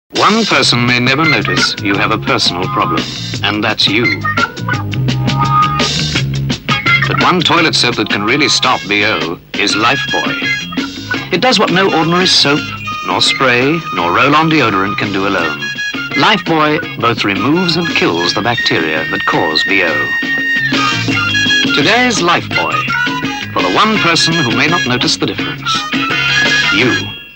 One person may never notice you have a personal problem, and that's you. But one toilet soap that can really stop BO is Lifebuoy. It does what no ordinary soap, nor spray, nor roll-on deodorant can do alone. Lifebuoy both removes and kills the bacteria that cause BO. Today's Lifebuoy, for the one person who may not notice the difference. You.